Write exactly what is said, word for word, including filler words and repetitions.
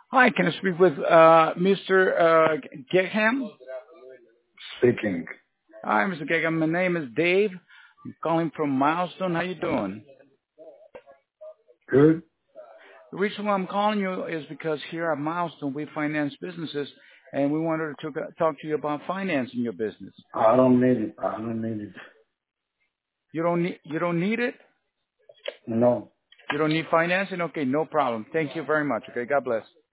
Hi, can I speak with uh, Mister Uh, Geham? Speaking. Hi, Mister Geham. My name is Dave. I'm calling from Milestone. How you doing? Good. The reason why I'm calling you is because here at Milestone we finance businesses, and we wanted to talk to you about financing your business. I don't need it. I don't need it. You don't need you don't need it. No. You don't need financing. Okay, no problem. Thank you very much. Okay, God bless.